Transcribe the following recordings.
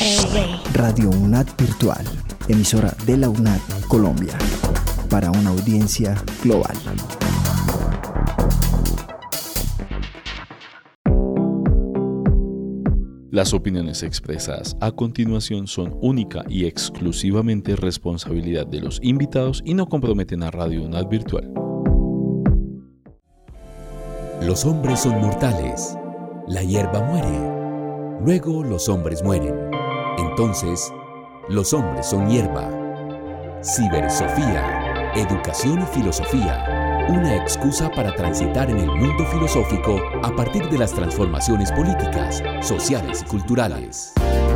Radio UNAD Virtual, emisora de la UNAD Colombia, para una audiencia global. Las opiniones expresadas a continuación son única y exclusivamente responsabilidad de los invitados y no comprometen a Radio UNAD Virtual. Los hombres son mortales. La hierba muere. Luego los hombres mueren. Entonces, los hombres son hierba. Cibersofía, educación y filosofía. Una excusa para transitar en el mundo filosófico a partir de las transformaciones políticas, sociales y culturales.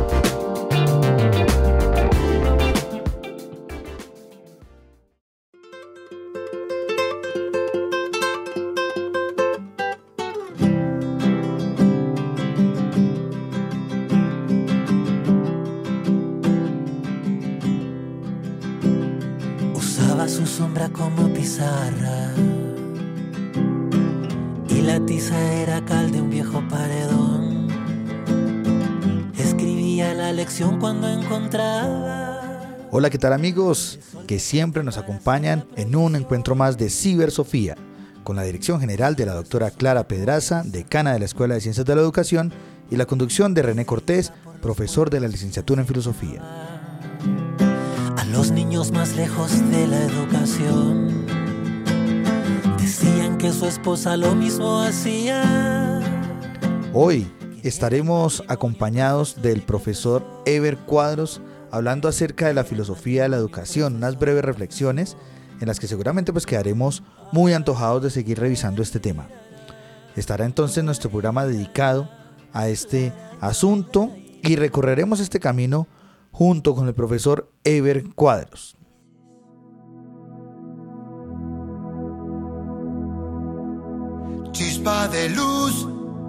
Usaba su sombra como pizarra y la tiza era cal de un viejo paredón. Escribía la lección cuando encontraba. Hola, ¿qué tal amigos? Que siempre nos acompañan en un encuentro más de Cibersofía, con la dirección general de la doctora Clara Pedraza, decana de la Escuela de Ciencias de la Educación, y la conducción de René Cortés, profesor de la licenciatura en Filosofía. A los niños más lejos de la educación decían que su esposa lo mismo hacía. Hoy estaremos acompañados del profesor Eber Cuadros, hablando acerca de la filosofía de la educación, unas breves reflexiones en las que seguramente quedaremos muy antojados de seguir revisando este tema. Estará entonces nuestro programa dedicado a este asunto y recorreremos este camino junto con el profesor Eber Cuadros. Chispa de luz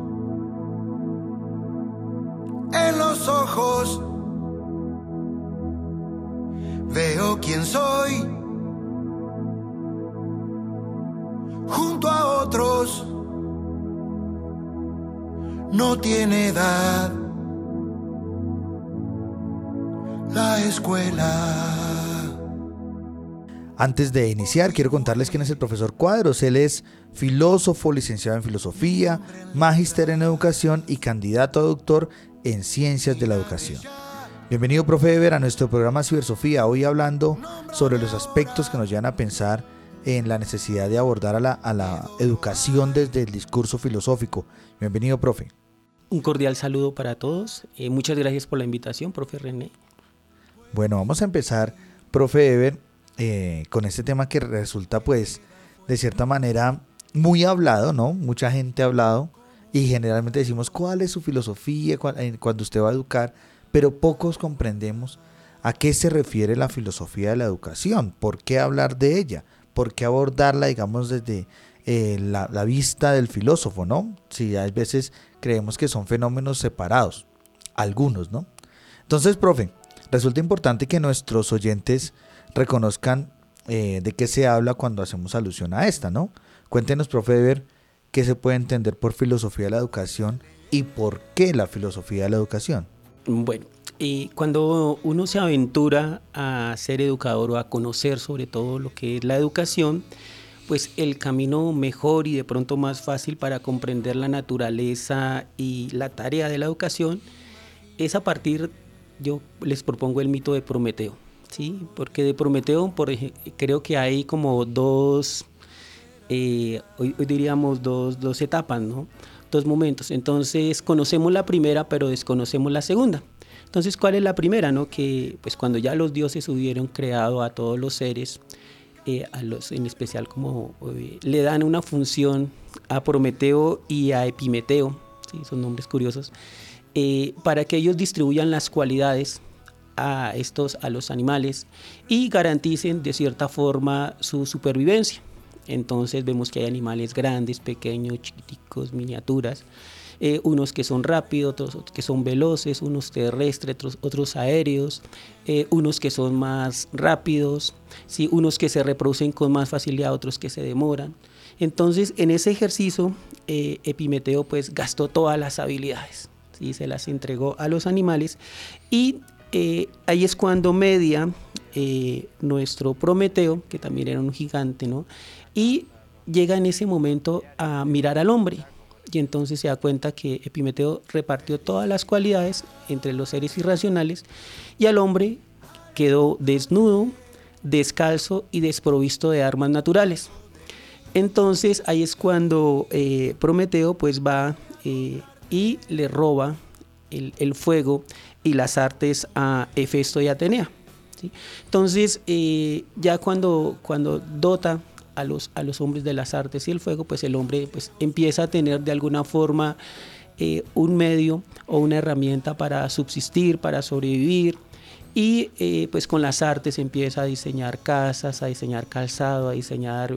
en los ojos, veo quién soy junto a otros, no tiene edad la escuela. Antes de iniciar, quiero contarles quién es el profesor Cuadros. Él es filósofo, licenciado en filosofía, magíster en educación y candidato a doctor en ciencias de la educación. Bienvenido, profe Eber, a nuestro programa Cibersofía, hoy hablando sobre los aspectos que nos llevan a pensar en la necesidad de abordar a la educación desde el discurso filosófico. Bienvenido, profe. Un cordial saludo para todos. Muchas gracias por la invitación, profe René. Bueno, vamos a empezar, profe Eber, con este tema que resulta, de cierta manera, muy hablado, ¿no? Mucha gente ha hablado y generalmente decimos, ¿cuál es su filosofía cuando usted va a educar? Pero pocos comprendemos a qué se refiere la filosofía de la educación. ¿Por qué hablar de ella? ¿Por qué abordarla, digamos, desde la vista del filósofo, ¿no? Si a veces creemos que son fenómenos separados, algunos, ¿no? Entonces, profe, resulta importante que nuestros oyentes reconozcan de qué se habla cuando hacemos alusión a esta, ¿no? Cuéntenos, profe Eber, qué se puede entender por filosofía de la educación y por qué la filosofía de la educación. Bueno, cuando uno se aventura a ser educador o a conocer sobre todo lo que es la educación, pues el camino mejor y de pronto más fácil para comprender la naturaleza y la tarea de la educación es a partir, yo les propongo el mito de Prometeo, ¿sí? Porque de Prometeo creo que hay como dos, hoy diríamos dos etapas, ¿no? Dos momentos. Entonces conocemos la primera pero desconocemos la segunda. Entonces, ¿cuál es la primera, no? Que pues cuando ya los dioses hubieron creado a todos los seres, en especial como le dan una función a Prometeo y a Epimeteo, ¿sí? Son nombres curiosos, para que ellos distribuyan las cualidades a los animales y garanticen de cierta forma su supervivencia. Entonces vemos que hay animales grandes, pequeños, chiquiticos, miniaturas, unos que son rápidos, otros que son veloces, unos terrestres, otros aéreos, unos que son más rápidos, ¿sí? Unos que se reproducen con más facilidad, otros que se demoran. Entonces, en ese ejercicio, Epimeteo pues gastó todas las habilidades, ¿sí? Se las entregó a los animales y ahí es cuando media nuestro Prometeo, que también era un gigante, ¿no? Y llega en ese momento a mirar al hombre y entonces se da cuenta que Epimeteo repartió todas las cualidades entre los seres irracionales y al hombre quedó desnudo, descalzo y desprovisto de armas naturales. Entonces ahí es cuando Prometeo pues va y le roba el fuego y las artes a Hefesto y Atenea, ¿sí? Entonces ya cuando dota a los hombres de las artes y el fuego, pues el hombre pues empieza a tener de alguna forma un medio o una herramienta para subsistir, para sobrevivir. Y pues con las artes empieza a diseñar casas, a diseñar calzado, a diseñar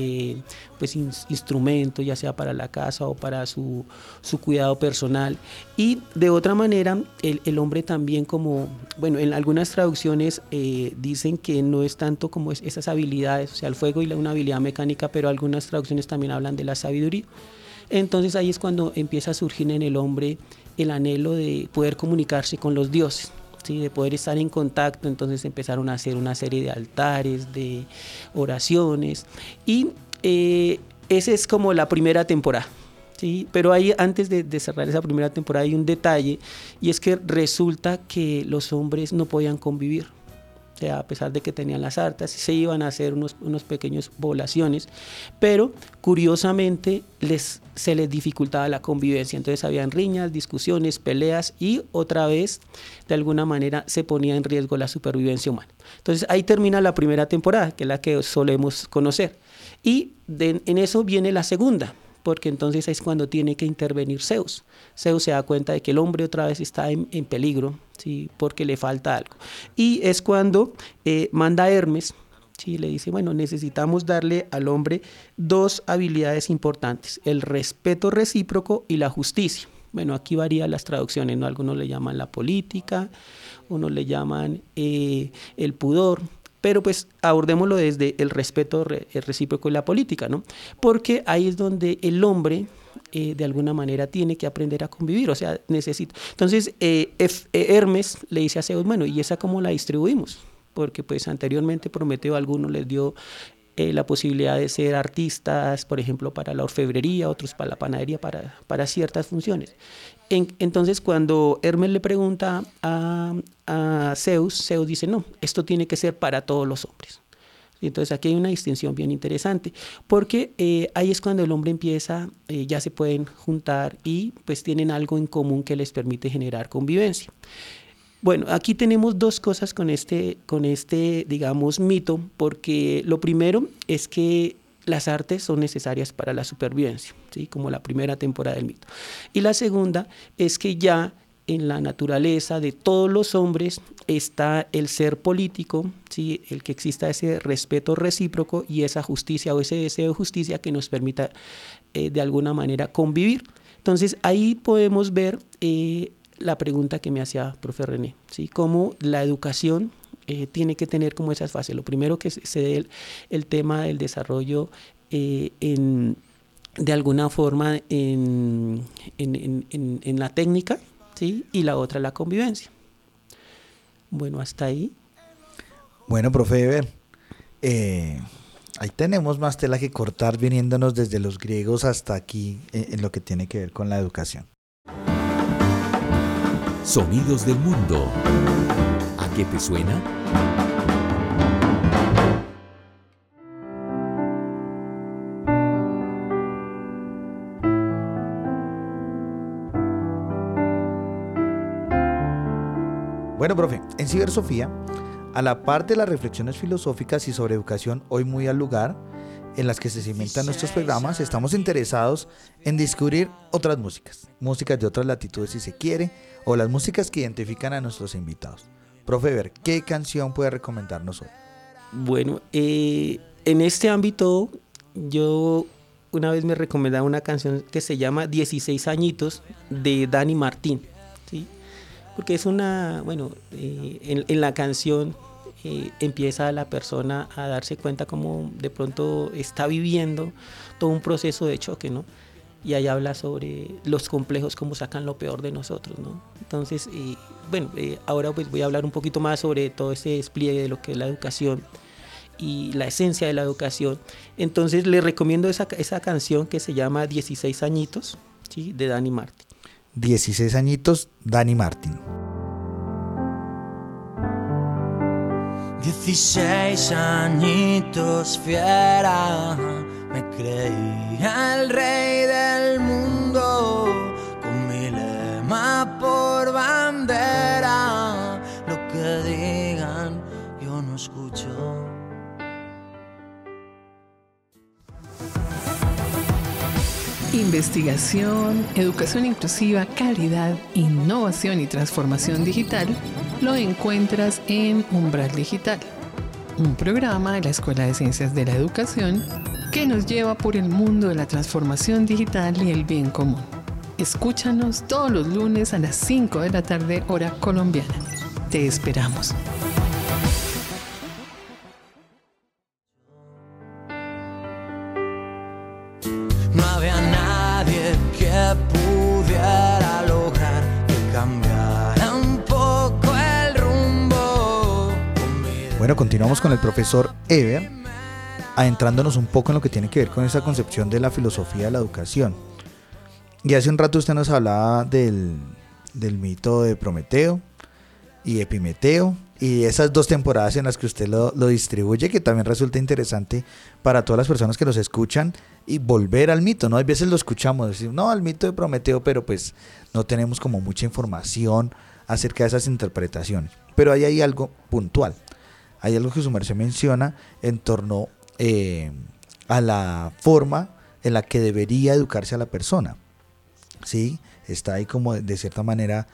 pues instrumentos, ya sea para la casa o para su cuidado personal. Y de otra manera, el hombre también como, bueno, en algunas traducciones dicen que no es tanto como esas habilidades, o sea, el fuego y una habilidad mecánica, pero algunas traducciones también hablan de la sabiduría. Entonces ahí es cuando empieza a surgir en el hombre el anhelo de poder comunicarse con los dioses. ¿Sí? De poder estar en contacto, entonces empezaron a hacer una serie de altares, de oraciones, y esa es como la primera temporada, ¿sí? Pero ahí, antes de cerrar esa primera temporada, hay un detalle, y es que resulta que los hombres no podían convivir. O sea, a pesar de que tenían las artes, se iban a hacer unos pequeños poblaciones, pero curiosamente se les dificultaba la convivencia. Entonces habían riñas, discusiones, peleas y otra vez, de alguna manera, se ponía en riesgo la supervivencia humana. Entonces ahí termina la primera temporada, que es la que solemos conocer. Y en eso viene la segunda, porque entonces es cuando tiene que intervenir Zeus. Zeus se da cuenta de que el hombre otra vez está en peligro, ¿sí? Porque le falta algo. Y es cuando manda a Hermes, ¿sí? Le dice, bueno, necesitamos darle al hombre dos habilidades importantes, el respeto recíproco y la justicia. Bueno, aquí varían las traducciones, ¿no? Algunos le llaman la política, unos le llaman el pudor. Pero pues abordémoslo desde el respeto recíproco y la política, ¿no? Porque ahí es donde el hombre de alguna manera tiene que aprender a convivir, o sea, necesita. Entonces Hermes le dice a Zeus, bueno, ¿y esa cómo la distribuimos? Porque pues anteriormente Prometeo a algunos les dio la posibilidad de ser artistas, por ejemplo, para la orfebrería, otros para la panadería, para ciertas funciones. Entonces, cuando Hermes le pregunta a Zeus dice, no, esto tiene que ser para todos los hombres. Entonces, aquí hay una distinción bien interesante, porque ahí es cuando el hombre empieza, ya se pueden juntar y pues tienen algo en común que les permite generar convivencia. Bueno, aquí tenemos dos cosas con este, digamos, mito, porque lo primero es que las artes son necesarias para la supervivencia, ¿sí? Como la primera temporada del mito. Y la segunda es que ya en la naturaleza de todos los hombres está el ser político, ¿sí? El que exista ese respeto recíproco y esa justicia o ese deseo de justicia que nos permita de alguna manera convivir. Entonces ahí podemos ver la pregunta que me hacía profe René, ¿sí? Cómo la educación tiene que tener como esas fases. Lo primero que se dé el tema del desarrollo de alguna forma en la técnica, ¿sí? Y la otra la convivencia. Bueno, hasta ahí. Bueno, profe Eber, ahí tenemos más tela que cortar viniéndonos desde los griegos hasta aquí en lo que tiene que ver con la educación. Sonidos del mundo. ¿A qué te suena? Bueno, profe, en Cibersofía, a la par de las reflexiones filosóficas y sobre educación hoy muy al lugar, en las que se cimentan nuestros programas, estamos interesados en descubrir otras músicas de otras latitudes si se quiere, o las músicas que identifican a nuestros invitados. Profe Eber, ¿qué canción puede recomendarnos hoy? Bueno, en este ámbito yo una vez me recomendaba una canción que se llama 16 añitos de Dani Martín, ¿sí? Porque es una, bueno, en la canción empieza la persona a darse cuenta cómo de pronto está viviendo todo un proceso de choque, ¿no? y ahí habla sobre los complejos, cómo sacan lo peor de nosotros, ¿no? Entonces, ahora pues voy a hablar un poquito más sobre todo ese despliegue de lo que es la educación y la esencia de la educación. Entonces les recomiendo esa canción que se llama 16 añitos, ¿sí? De Dani Martin. 16 añitos, Dani Martin. 16 añitos fiera, me creía el rey del mundo, con mi lema por bandera, lo que digan yo no escucho. Investigación, educación inclusiva, calidad, innovación y transformación digital lo encuentras en Umbral Digital, un programa de la Escuela de Ciencias de la Educación que nos lleva por el mundo de la transformación digital y el bien común. Escúchanos todos los lunes a las 5 de la tarde, hora colombiana. Te esperamos. No había nadie que pudiera lograr que cambiara un poco el rumbo. Bueno, continuamos con el profesor Eber, adentrándonos un poco en lo que tiene que ver con esa concepción de la filosofía de la educación. Y hace un rato usted nos hablaba del mito de Prometeo y Epimeteo, y esas 2 temporadas en las que usted lo distribuye, que también resulta interesante para todas las personas que nos escuchan, y volver al mito, ¿no? Hay veces lo escuchamos decir, no, al mito de Prometeo, pero pues no tenemos como mucha información acerca de esas interpretaciones. Pero ahí hay algo puntual, hay algo que su merced menciona en torno a la forma en la que debería educarse a la persona, ¿sí? Está ahí como de cierta manera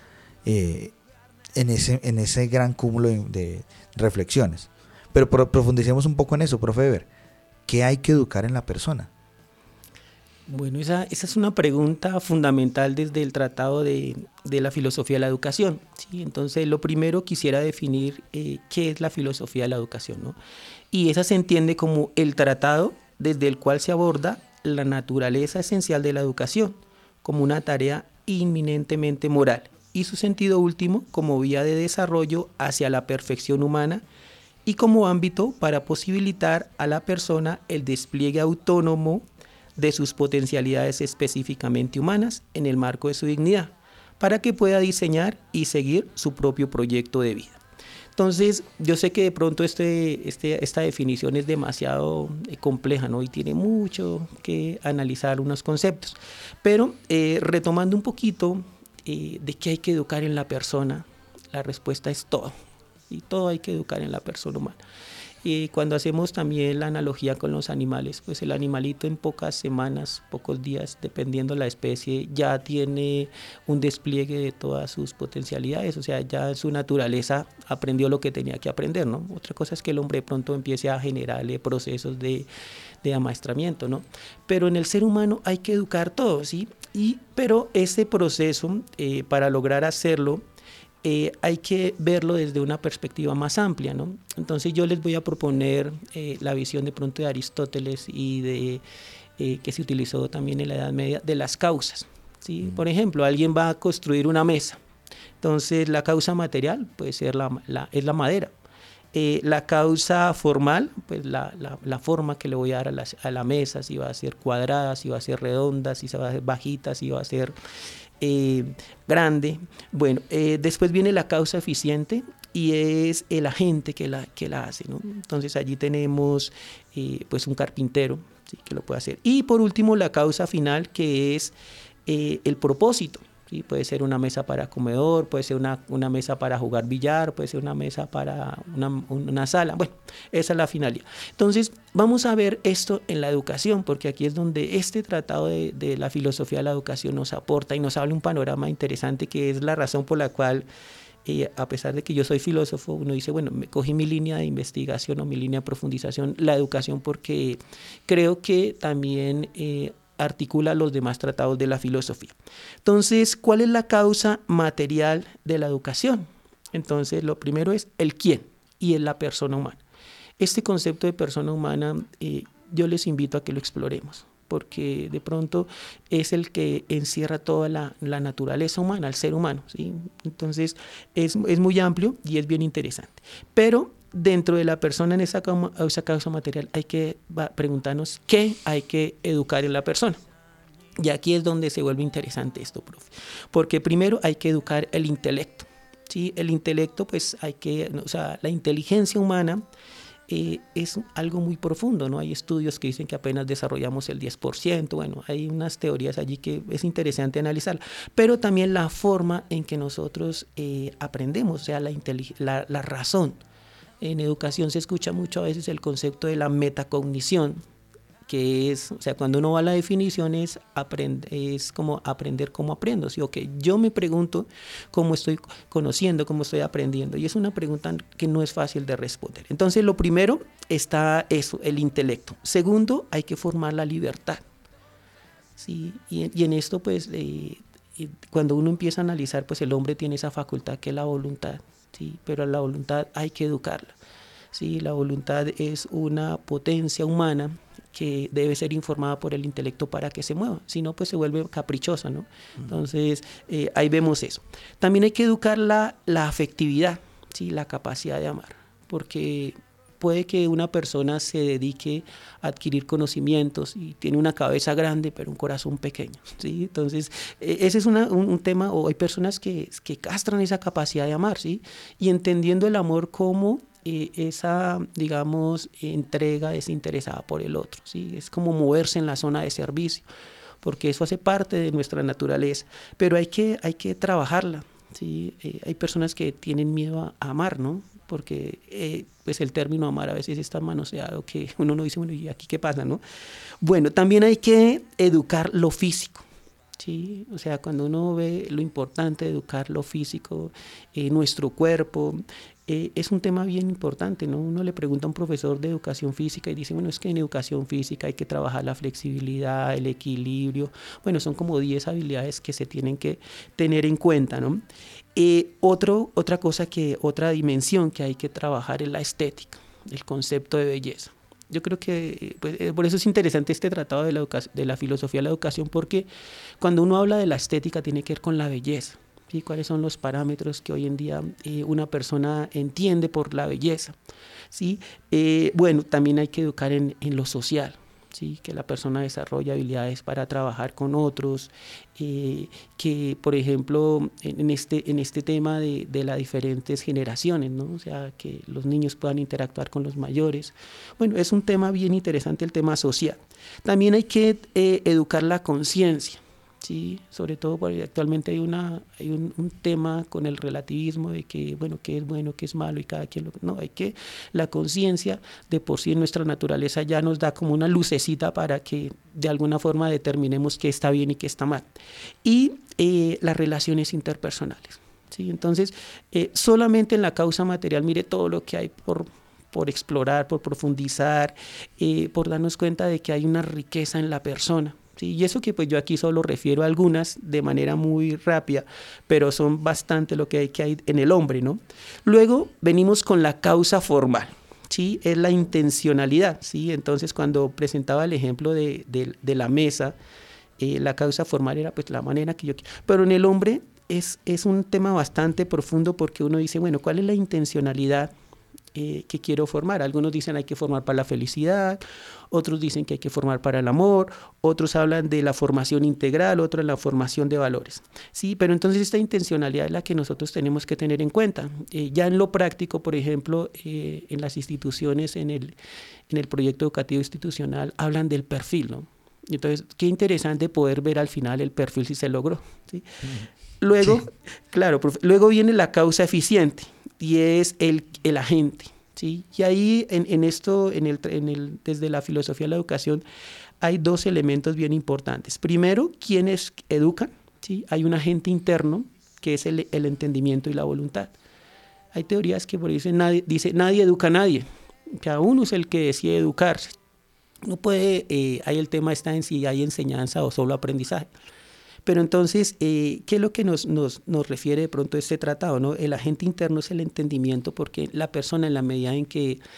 en ese gran cúmulo de reflexiones. Pero profundicemos un poco en eso, profe Eber. ¿Qué hay que educar en la persona? Bueno, esa es una pregunta fundamental desde el Tratado de la Filosofía de la Educación, ¿sí? Entonces, lo primero quisiera definir qué es la filosofía de la educación, ¿no? Y esa se entiende como el tratado desde el cual se aborda la naturaleza esencial de la educación, como una tarea inminentemente moral, y su sentido último como vía de desarrollo hacia la perfección humana y como ámbito para posibilitar a la persona el despliegue autónomo de sus potencialidades específicamente humanas en el marco de su dignidad, para que pueda diseñar y seguir su propio proyecto de vida. Entonces, yo sé que de pronto esta definición es demasiado compleja, ¿no? Y tiene mucho que analizar unos conceptos, pero retomando un poquito de qué hay que educar en la persona, la respuesta es todo, y todo hay que educar en la persona humana. Y cuando hacemos también la analogía con los animales, pues el animalito en pocas semanas, pocos días, dependiendo de la especie, ya tiene un despliegue de todas sus potencialidades, o sea, ya en su naturaleza aprendió lo que tenía que aprender, ¿no? Otra cosa es que el hombre de pronto empiece a generarle procesos de amaestramiento, ¿no? Pero en el ser humano hay que educar todo, ¿sí? Pero ese proceso, para lograr hacerlo, hay que verlo desde una perspectiva más amplia, ¿no? Entonces yo les voy a proponer la visión de pronto de Aristóteles y que se utilizó también en la Edad Media, de las causas, ¿sí? Por ejemplo, alguien va a construir una mesa, entonces la causa material puede ser es la madera. La causa formal, pues la forma que le voy a dar a la mesa, si va a ser cuadrada, si va a ser redonda, si va a ser bajita, si va a ser grande. Bueno, después viene la causa eficiente y es el agente que la hace, ¿no? Entonces allí tenemos pues un carpintero, ¿sí? Que lo puede hacer. Y por último la causa final, que es el propósito. ¿Sí? Puede ser una mesa para comedor, puede ser una mesa para jugar billar, puede ser una mesa para una sala. Bueno, esa es la finalidad. Entonces, vamos a ver esto en la educación, porque aquí es donde este tratado de la filosofía de la educación nos aporta y nos habla un panorama interesante, que es la razón por la cual, a pesar de que yo soy filósofo, uno dice, bueno, me cogí mi línea de investigación o mi línea de profundización, la educación, porque creo que también articula los demás tratados de la filosofía. Entonces, ¿cuál es la causa material de la educación? Entonces, lo primero es el quién, y es la persona humana. Este concepto de persona humana, yo les invito a que lo exploremos, porque de pronto es el que encierra toda la naturaleza humana, el ser humano, ¿sí? Entonces es muy amplio y es bien interesante. Pero dentro de la persona en esa causa material hay que preguntarnos qué hay que educar en la persona. Y aquí es donde se vuelve interesante esto, profe. Porque primero hay que educar el intelecto, ¿sí? El intelecto, pues la inteligencia humana es algo muy profundo, ¿no? Hay estudios que dicen que apenas desarrollamos el 10%, bueno, hay unas teorías allí que es interesante analizar, pero también la forma en que nosotros aprendemos, o sea, la razón. En educación se escucha mucho a veces el concepto de la metacognición, que es, o sea, cuando uno va a la definición es como aprender cómo aprendo. ¿Sí? Okay, yo me pregunto cómo estoy conociendo, cómo estoy aprendiendo, y es una pregunta que no es fácil de responder. Entonces, lo primero está eso, el intelecto. Segundo, hay que formar la libertad. ¿Sí? Y en esto, pues, cuando uno empieza a analizar, pues el hombre tiene esa facultad que es la voluntad, ¿sí? Pero a la voluntad hay que educarla. ¿Sí? La voluntad es una potencia humana que debe ser informada por el intelecto para que se mueva, si no, pues se vuelve caprichosa, ¿no? Entonces, ahí vemos eso. También hay que educar la afectividad, ¿sí? La capacidad de amar, porque puede que una persona se dedique a adquirir conocimientos y tiene una cabeza grande pero un corazón pequeño, ¿sí? Entonces, ese es un tema, o hay personas que castran esa capacidad de amar, ¿sí? Y entendiendo el amor como esa, digamos, entrega desinteresada por el otro, ¿sí? Es como moverse en la zona de servicio, porque eso hace parte de nuestra naturaleza, pero hay que trabajarla, ¿sí? Hay personas que tienen miedo a amar, ¿no? Porque pues el término amar a veces es tan manoseado que uno no dice, bueno, ¿y aquí qué pasa, no? Bueno, también hay que educar lo físico, ¿sí? O sea, cuando uno ve lo importante de educar lo físico, nuestro cuerpo, es un tema bien importante, ¿no? Uno le pregunta a un profesor de educación física y dice, bueno, es que en educación física hay que trabajar la flexibilidad, el equilibrio, bueno, son como 10 habilidades que se tienen que tener en cuenta, ¿no? Otra dimensión que hay que trabajar es la estética, el concepto de belleza. Yo creo que pues, por eso es interesante este tratado de la filosofía de la educación, porque cuando uno habla de la estética tiene que ver con la belleza, ¿sí? ¿Cuáles son los parámetros que hoy en día una persona entiende por la belleza? ¿Sí? Bueno, también hay que educar en lo social, ¿sí? Que la persona desarrolle habilidades para trabajar con otros, que por ejemplo en este tema de las diferentes generaciones, ¿no? O sea, que los niños puedan interactuar con los mayores. Bueno, es un tema bien interesante el tema social. También hay que educar la conciencia, ¿sí? Sobre todo porque actualmente hay un tema con el relativismo de que, bueno, qué es malo y cada quien no, la conciencia de por sí en nuestra naturaleza ya nos da como una lucecita para que de alguna forma determinemos qué está bien y qué está mal. Y las relaciones interpersonales, ¿sí? Entonces, solamente en la causa material, mire todo lo que hay por explorar, por profundizar, por darnos cuenta de que hay una riqueza en la persona. Sí, y eso que pues yo aquí solo refiero a algunas de manera muy rápida, pero son bastante lo que hay en el hombre, ¿no? Luego venimos con la causa formal, ¿sí? Es la intencionalidad, ¿sí? Entonces cuando presentaba el ejemplo de la mesa, la causa formal era pues la manera que yo quiero. Pero en el hombre es un tema bastante profundo, porque uno dice, bueno, ¿cuál es la intencionalidad que quiero formar? Algunos dicen hay que formar para la felicidad, otros dicen que hay que formar para el amor, otros hablan de la formación integral, otros de la formación de valores, ¿sí? Pero entonces esta intencionalidad es la que nosotros tenemos que tener en cuenta. Ya en lo práctico, por ejemplo, en las instituciones, en el proyecto educativo institucional, hablan del perfil, ¿no? Entonces, qué interesante poder ver al final el perfil si se logró, ¿sí? Luego, sí. Claro, luego viene la causa eficiente, y es el agente, ¿sí? Y ahí en esto, desde la filosofía de la educación, hay dos elementos bien importantes. Primero, ¿quiénes educan? ¿Sí? Hay un agente interno, que es el entendimiento y la voluntad. Hay teorías que por ahí nadie educa a nadie. Cada uno es el que decide educarse. No puede, ahí el tema está en si hay enseñanza o solo aprendizaje. Pero entonces, ¿qué es lo que nos refiere de pronto este tratado, ¿no? El agente interno es el entendimiento, porque la persona, en la medida en que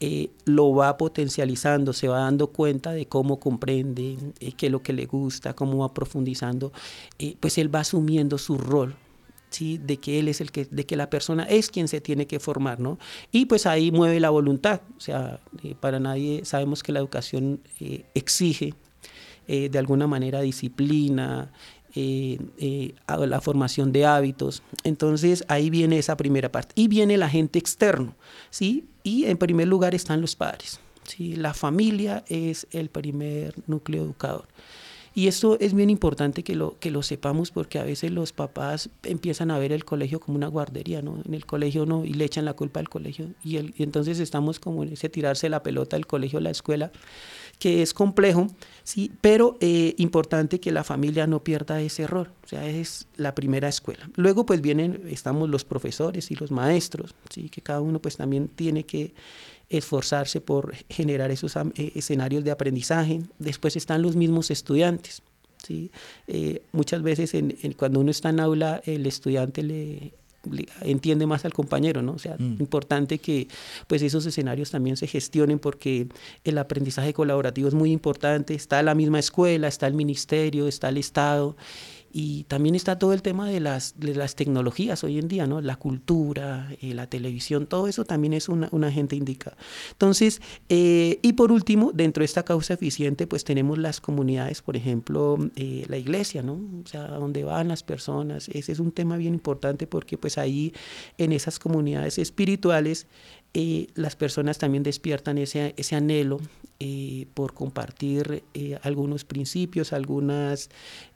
lo va potencializando, se va dando cuenta de cómo comprende, qué es lo que le gusta, cómo va profundizando, pues él va asumiendo su rol, ¿sí? De que él es de que la persona es quien se tiene que formar, ¿no? Y pues ahí mueve la voluntad, o sea, para nadie, sabemos que la educación exige de alguna manera disciplina, la formación de hábitos. Entonces ahí viene esa primera parte y viene el agente externo, ¿sí? Y en primer lugar están los padres, ¿sí? La familia es el primer núcleo educador. Y esto es bien importante que lo sepamos, porque a veces los papás empiezan a ver el colegio como una guardería, ¿no? En el colegio no, y le echan la culpa al colegio. Y entonces estamos como en ese tirarse la pelota del colegio a la escuela, que es complejo, ¿sí? Pero importante que la familia no pierda ese rol. O sea, es la primera escuela. Luego pues estamos los profesores y los maestros, ¿sí? Que cada uno pues también tiene que esforzarse por generar esos escenarios de aprendizaje. Después están los mismos estudiantes, ¿sí? Muchas veces cuando uno está en aula, el estudiante le entiende más al compañero, ¿no? O sea, importante que pues esos escenarios también se gestionen, porque el aprendizaje colaborativo es muy importante. Está la misma escuela, está el ministerio, está el Estado, y también está todo el tema de las tecnologías hoy en día, ¿no? La cultura, la televisión, todo eso también es un agente indicado. Entonces, y por último, dentro de esta causa eficiente, pues tenemos las comunidades, por ejemplo, la iglesia, ¿no? O sea, donde van las personas. Ese es un tema bien importante, porque pues ahí en esas comunidades espirituales las personas también despiertan ese anhelo por compartir algunos principios, algunas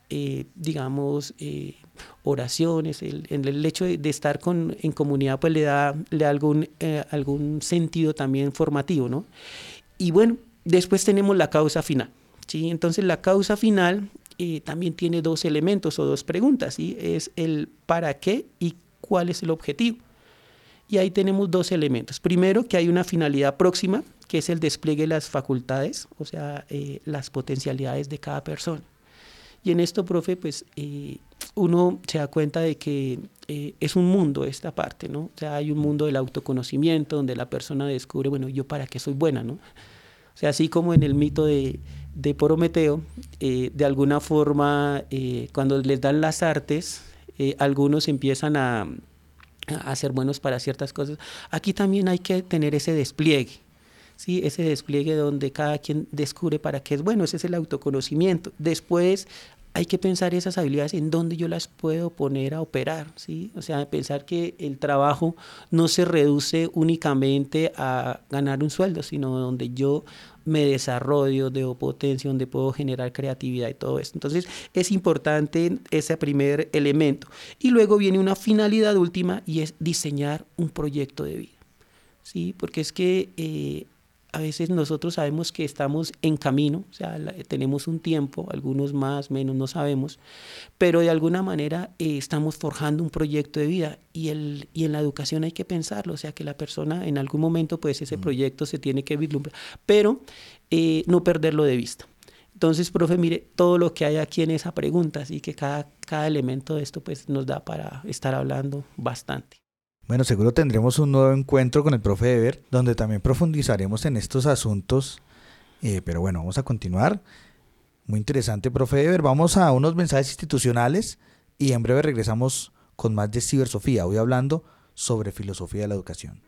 oraciones. El hecho de estar en comunidad pues le da algún sentido también formativo, ¿no? Y bueno, después tenemos la causa final, ¿sí? Entonces la causa final también tiene dos elementos o dos preguntas, ¿sí? Es el para qué y cuál es el objetivo. Y ahí tenemos dos elementos. Primero, que hay una finalidad próxima, que es el despliegue de las facultades, o sea, las potencialidades de cada persona. Y en esto, profe, pues uno se da cuenta de que es un mundo esta parte, ¿no? O sea, hay un mundo del autoconocimiento donde la persona descubre, bueno, ¿yo para qué soy buena, no? O sea, así como en el mito de Prometeo, de alguna forma, cuando les dan las artes, algunos empiezan a ser buenos para ciertas cosas. Aquí también hay que tener ese despliegue, ¿sí? Ese despliegue donde cada quien descubre para qué es bueno. Ese es el autoconocimiento. Después hay que pensar esas habilidades en dónde yo las puedo poner a operar, ¿sí? O sea, pensar que el trabajo no se reduce únicamente a ganar un sueldo, sino donde yo me desarrollo, debo potencia, donde puedo generar creatividad y todo esto. Entonces es importante ese primer elemento. Y luego viene una finalidad última, y es diseñar un proyecto de vida, ¿sí? Porque es que a veces nosotros sabemos que estamos en camino, o sea, tenemos un tiempo, algunos más, menos, no sabemos, pero de alguna manera estamos forjando un proyecto de vida, y en la educación hay que pensarlo, o sea, que la persona en algún momento pues ese proyecto se tiene que vislumbrar, pero no perderlo de vista. Entonces, profe, mire todo lo que hay aquí en esa pregunta, así que cada elemento de esto pues nos da para estar hablando bastante. Bueno, seguro tendremos un nuevo encuentro con el profe Eber, donde también profundizaremos en estos asuntos, pero bueno, vamos a continuar. Muy interesante, profe Eber. Vamos a unos mensajes institucionales y en breve regresamos con más de Cibersofía, hoy hablando sobre filosofía de la educación.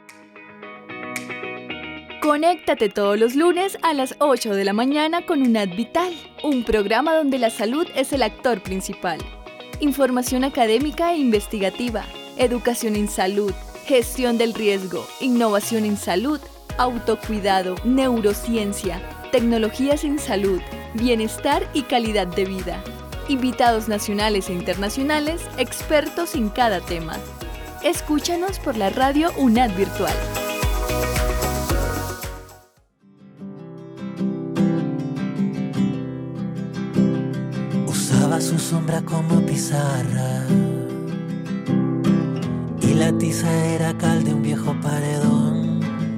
Conéctate todos los lunes a las 8 de la mañana con UNAD Vital, un programa donde la salud es el actor principal. Información académica e investigativa, educación en salud, gestión del riesgo, innovación en salud, autocuidado, neurociencia, tecnologías en salud, bienestar y calidad de vida. Invitados nacionales e internacionales, expertos en cada tema. Escúchanos por la radio UNAD Virtual. Usaba su sombra como pizarra y la tiza era cal de un viejo paredón.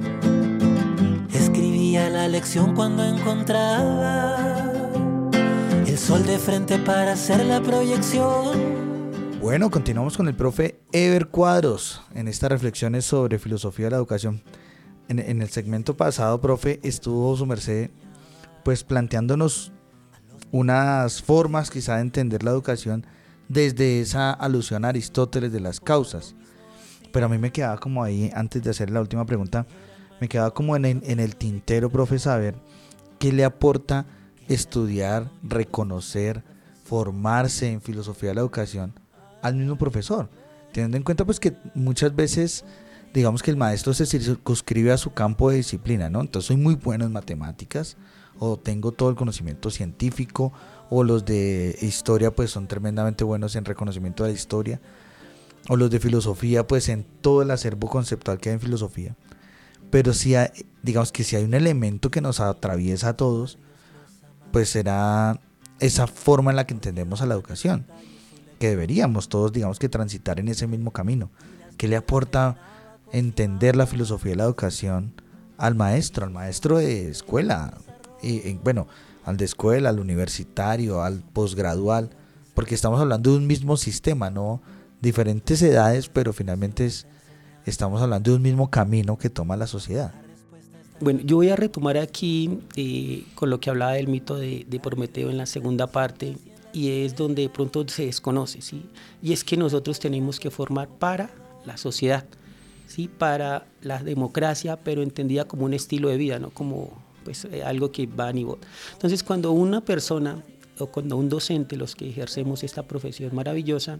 Escribía la lección cuando encontraba el sol de frente para hacer la proyección. Bueno, continuamos con el profe Eber Cuadros en estas reflexiones sobre filosofía de la educación. en el segmento pasado, profe, estuvo su merced pues planteándonos unas formas quizá de entender la educación desde esa alusión a Aristóteles de las causas. Pero a mí me quedaba como ahí, antes de hacer la última pregunta, me quedaba como en el tintero, profe, saber qué le aporta estudiar, reconocer, formarse en filosofía de la educación al mismo profesor, teniendo en cuenta pues que muchas veces digamos que el maestro se circunscribe a su campo de disciplina, ¿no? Entonces soy muy bueno en matemáticas, o tengo todo el conocimiento científico, o los de historia pues son tremendamente buenos en reconocimiento de la historia, o los de filosofía pues en todo el acervo conceptual que hay en filosofía. Pero si hay, digamos que si hay un elemento que nos atraviesa a todos, pues será esa forma en la que entendemos a la educación, que deberíamos todos, digamos, que transitar en ese mismo camino. ¿Qué le aporta entender la filosofía de la educación al maestro de escuela? Y bueno, al de escuela, al universitario, al posgradual, porque estamos hablando de un mismo sistema, ¿no? Diferentes edades, pero finalmente estamos hablando de un mismo camino que toma la sociedad. Bueno, yo voy a retomar aquí con lo que hablaba del mito de Prometeo en la segunda parte, y es donde de pronto se desconoce, ¿sí? Y es que nosotros tenemos que formar para la sociedad, ¿sí? Para la democracia, pero entendida como un estilo de vida, no como pues, algo que va ni bota. Entonces, cuando una persona o cuando un docente, los que ejercemos esta profesión maravillosa,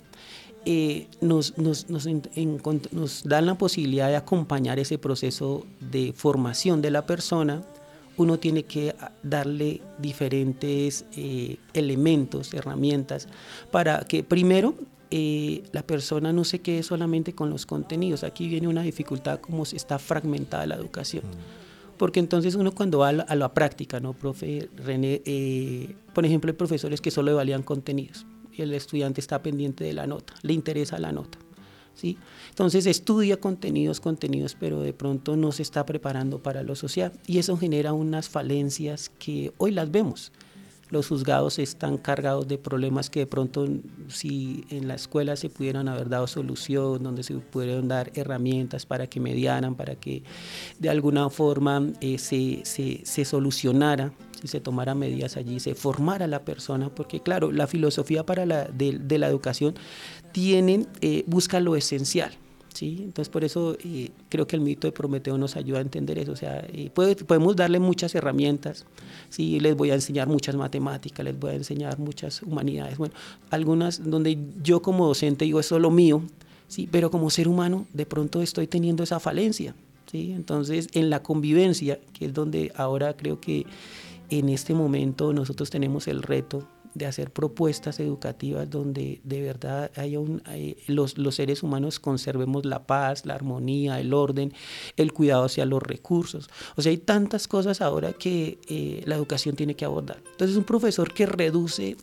nos dan la posibilidad de acompañar ese proceso de formación de la persona, uno tiene que darle diferentes elementos, herramientas, para que primero la persona no se quede solamente con los contenidos. Aquí viene una dificultad como se está fragmentada la educación. Porque entonces uno cuando va a la práctica, ¿no, profe René? Por ejemplo, hay profesores que solo evalúan contenidos y el estudiante está pendiente de la nota, le interesa la nota, ¿sí? Entonces estudia contenidos, pero de pronto no se está preparando para lo social, y eso genera unas falencias que hoy las vemos. Los juzgados están cargados de problemas que de pronto, si en la escuela se pudieran haber dado solución, donde se pudieran dar herramientas para que mediaran, para que de alguna forma se solucionara, si se tomara medidas allí, se formara la persona, porque claro, la filosofía de la educación busca lo esencial, ¿sí? Entonces por eso creo que el mito de Prometeo nos ayuda a entender eso. O sea, podemos darle muchas herramientas, ¿sí? Les voy a enseñar muchas matemáticas, les voy a enseñar muchas humanidades, bueno, algunas donde yo como docente digo, eso es lo mío, ¿sí? Pero como ser humano de pronto estoy teniendo esa falencia, ¿sí? Entonces en la convivencia, que es donde ahora creo que en este momento nosotros tenemos el reto de hacer propuestas educativas donde de verdad los seres humanos conservemos la paz, la armonía, el orden, el cuidado hacia los recursos. O sea, hay tantas cosas ahora que la educación tiene que abordar. Entonces, un profesor que reduce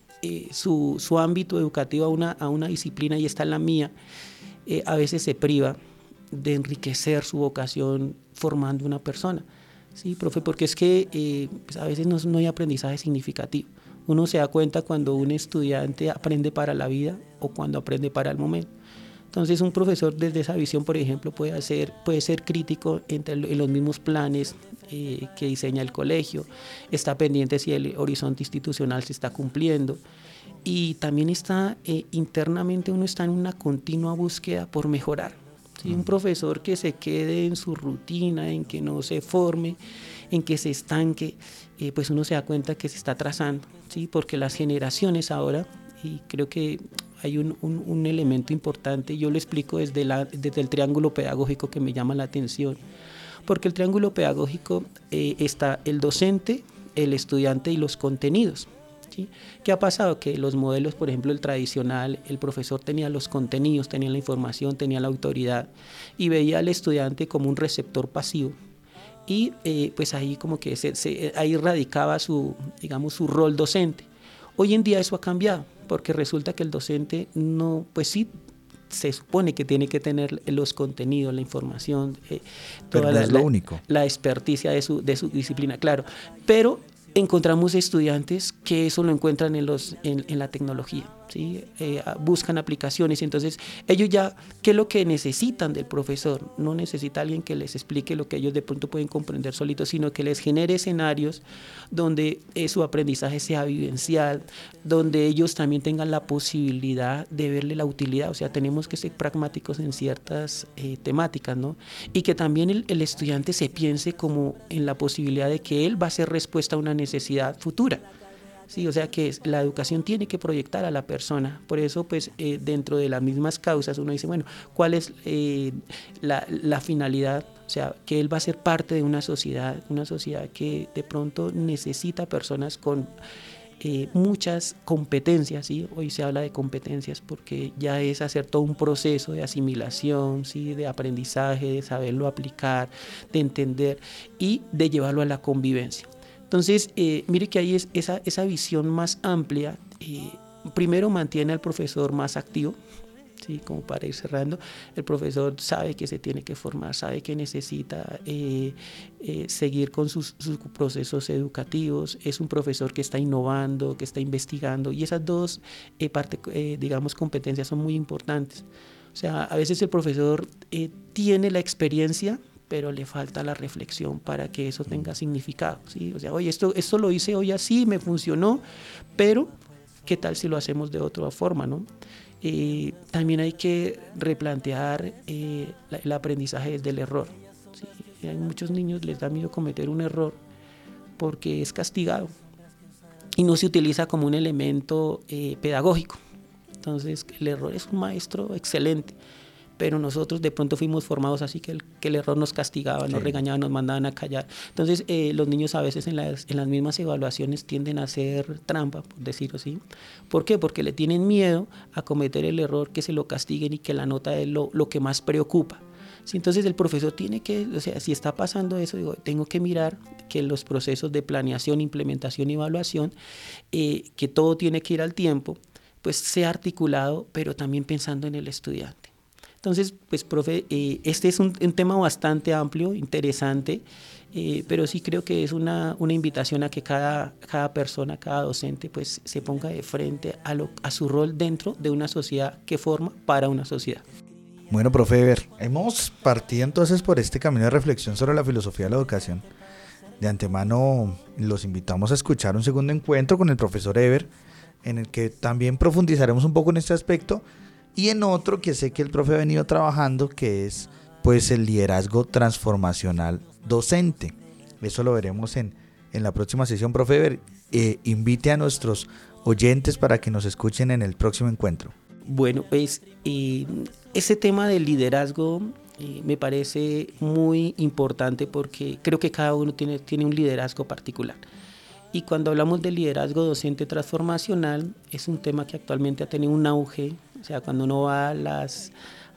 su ámbito educativo a una disciplina, y esta es la mía, a veces se priva de enriquecer su vocación formando una persona. Sí, profe, porque es que pues a veces no hay aprendizaje significativo. Uno se da cuenta cuando un estudiante aprende para la vida o cuando aprende para el momento. Entonces un profesor desde esa visión, por ejemplo, puede ser crítico en los mismos planes que diseña el colegio, está pendiente si el horizonte institucional se está cumpliendo, y también está internamente uno está en una continua búsqueda por mejorar. ¿Sí? Un profesor que se quede en su rutina, en que no se forme, en que se estanque, pues uno se da cuenta que se está atrasando, ¿sí? Porque las generaciones ahora, y creo que hay un elemento importante, yo lo explico desde el triángulo pedagógico que me llama la atención, porque el triángulo pedagógico está el docente, el estudiante y los contenidos. ¿Sí? ¿Qué ha pasado? Que los modelos, por ejemplo, el tradicional, el profesor tenía los contenidos, tenía la información, tenía la autoridad, y veía al estudiante como un receptor pasivo, y pues ahí como que ahí radicaba su rol docente. Hoy en día eso ha cambiado, porque resulta que el docente no, pues sí, se supone que tiene que tener los contenidos, la información, pero no es lo único. La experticia de su disciplina, claro, pero encontramos estudiantes que eso lo encuentran en la tecnología, ¿sí? Buscan aplicaciones. Entonces ellos ya, ¿qué es lo que necesitan del profesor? No necesita alguien que les explique lo que ellos de pronto pueden comprender solitos, sino que les genere escenarios donde su aprendizaje sea vivencial, donde ellos también tengan la posibilidad de verle la utilidad. O sea, tenemos que ser pragmáticos en ciertas temáticas, ¿no? Y que también el estudiante se piense como en la posibilidad de que él va a hacer respuesta a una necesidad futura. Sí, o sea que la educación tiene que proyectar a la persona. Por eso, pues, dentro de las mismas causas uno dice, bueno, ¿cuál es la finalidad? O sea, que él va a ser parte de una sociedad que de pronto necesita personas con muchas competencias, ¿sí? Hoy se habla de competencias porque ya es hacer todo un proceso de asimilación, ¿sí? De aprendizaje, de saberlo aplicar, de entender y de llevarlo a la convivencia. Entonces, mire que ahí es esa visión más amplia. Primero mantiene al profesor más activo, ¿sí? Como para ir cerrando. El profesor sabe que se tiene que formar, sabe que necesita seguir con sus procesos educativos. Es un profesor que está innovando, que está investigando, y esas dos digamos, competencias son muy importantes. O sea, a veces el profesor tiene la experiencia, pero le falta la reflexión para que eso tenga significado, ¿sí? O sea, oye, esto lo hice hoy así, me funcionó, pero ¿qué tal si lo hacemos de otra forma, no? También hay que replantear el aprendizaje desde el error, ¿sí? A muchos niños les da miedo cometer un error porque es castigado y no se utiliza como un elemento pedagógico. Entonces, el error es un maestro excelente, pero nosotros de pronto fuimos formados así que el error nos castigaba, nos regañaba, nos mandaban a callar. Entonces los niños a veces en las mismas evaluaciones tienden a hacer trampa, por decirlo así. ¿Por qué? Porque le tienen miedo a cometer el error, que se lo castiguen y que la nota es lo que más preocupa. ¿Sí? Entonces el profesor tiene que, o sea, si está pasando eso, tengo que mirar que los procesos de planeación, implementación y evaluación, que todo tiene que ir al tiempo, pues sea articulado, pero también pensando en el estudiante. Entonces, pues, profe, este es un tema bastante amplio, interesante, pero sí creo que es una invitación a que cada persona, cada docente, pues, se ponga de frente a su rol dentro de una sociedad que forma para una sociedad. Bueno, profe Eber, hemos partido entonces por este camino de reflexión sobre la filosofía de la educación. De antemano los invitamos a escuchar un segundo encuentro con el profesor Eber, en el que también profundizaremos un poco en este aspecto, y en otro que sé que el profe ha venido trabajando, que es pues el liderazgo transformacional docente. Eso lo veremos en la próxima sesión, profe Eber. Invite a nuestros oyentes para que nos escuchen en el próximo encuentro. Bueno, pues ese tema del liderazgo me parece muy importante porque creo que cada uno tiene un liderazgo particular. Y cuando hablamos de liderazgo docente transformacional, es un tema que actualmente ha tenido un auge. O sea, cuando uno va a las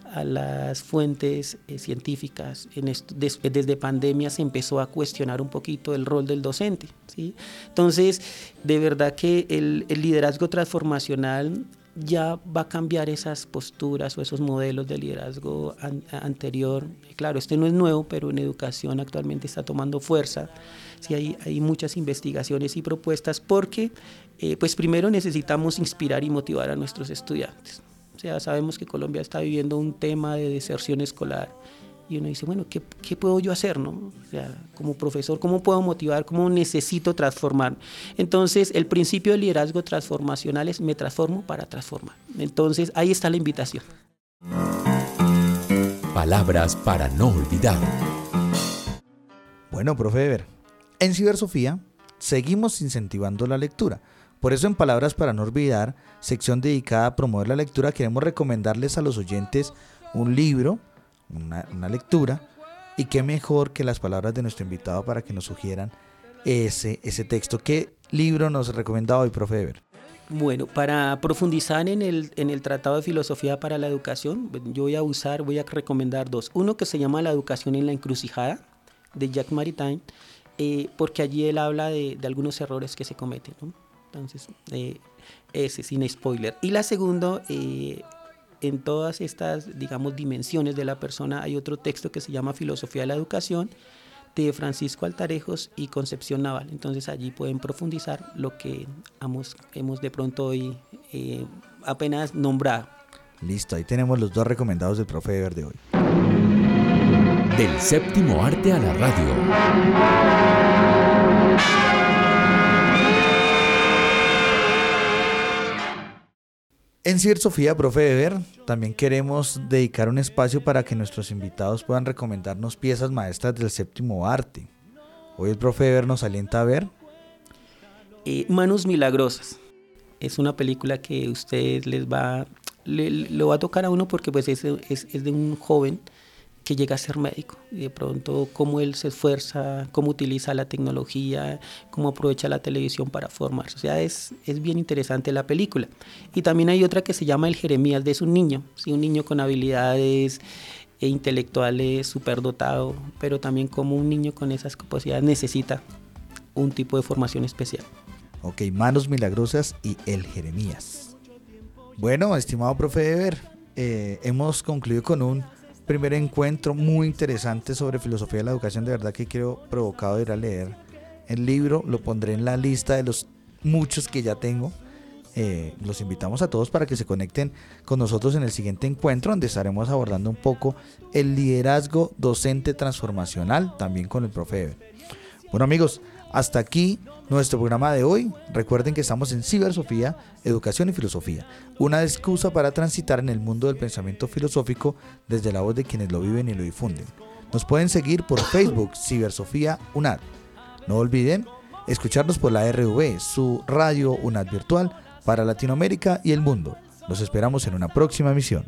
fuentes científicas, desde pandemia se empezó a cuestionar un poquito el rol del docente, ¿sí? Entonces, de verdad que el liderazgo transformacional ya va a cambiar esas posturas o esos modelos de liderazgo anterior. Claro, este no es nuevo, pero en educación actualmente está tomando fuerza. Sí, hay muchas investigaciones y propuestas porque, pues primero necesitamos inspirar y motivar a nuestros estudiantes. O sea, sabemos que Colombia está viviendo un tema de deserción escolar y uno dice, bueno, ¿qué puedo yo hacer, no? O sea, como profesor, ¿cómo puedo motivar? ¿Cómo necesito transformar? Entonces, el principio del liderazgo transformacional es me transformo para transformar. Entonces, ahí está la invitación. Palabras para no olvidar. Bueno, profe Eber, en Cibersofía seguimos incentivando la lectura. Por eso en Palabras para no olvidar, sección dedicada a promover la lectura, queremos recomendarles a los oyentes un libro, una lectura, y qué mejor que las palabras de nuestro invitado para que nos sugieran ese texto. ¿Qué libro nos recomienda hoy, profe Eber? Bueno, para profundizar en el Tratado de Filosofía para la Educación, yo voy a recomendar dos. Uno que se llama La educación en la encrucijada, de Jacques Maritain, porque allí él habla de algunos errores que se cometen, ¿no? Entonces, ese sin spoiler. Y la segunda, en todas estas, digamos, dimensiones de la persona, hay otro texto que se llama Filosofía de la Educación, de Francisco Altarejos y Concepción Naval. Entonces allí pueden profundizar lo que hemos de pronto hoy apenas nombrado. Listo, ahí tenemos los 2 recomendados del profe Eber de hoy. Del séptimo arte a la radio. En Ciber Sofía, profe Eber, también queremos dedicar un espacio para que nuestros invitados puedan recomendarnos piezas maestras del séptimo arte. Hoy el profe Eber nos alienta a ver Manos Milagrosas. Es una película que usted lo va a tocar a uno porque pues es de un joven que llega a ser médico y de pronto cómo él se esfuerza, cómo utiliza la tecnología, cómo aprovecha la televisión para formarse. O sea, es bien interesante la película. Y también hay otra que se llama El Jeremías, es un niño, ¿sí? Un niño con habilidades intelectuales superdotado, pero también como un niño con esas capacidades necesita un tipo de formación especial. Ok, Manos Milagrosas y El Jeremías. Bueno, estimado profe Eber, hemos concluido con un primer encuentro muy interesante sobre filosofía de la educación. De verdad que quiero provocado ir a leer el libro, lo pondré en la lista de los muchos que ya tengo. Los invitamos a todos para que se conecten con nosotros en el siguiente encuentro, donde estaremos abordando un poco el liderazgo docente transformacional, también con el profe Eber. Bueno amigos, hasta aquí nuestro programa de hoy. Recuerden que estamos en Ciber Sofía, Educación y Filosofía, una excusa para transitar en el mundo del pensamiento filosófico desde la voz de quienes lo viven y lo difunden. Nos pueden seguir por Facebook, Ciber Sofía UNAD. No olviden escucharnos por la RV, su radio UNAD virtual para Latinoamérica y el mundo. Los esperamos en una próxima emisión.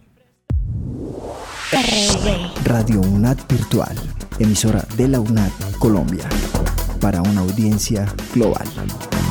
Radio UNAD virtual, emisora de la UNAD Colombia, para una audiencia global.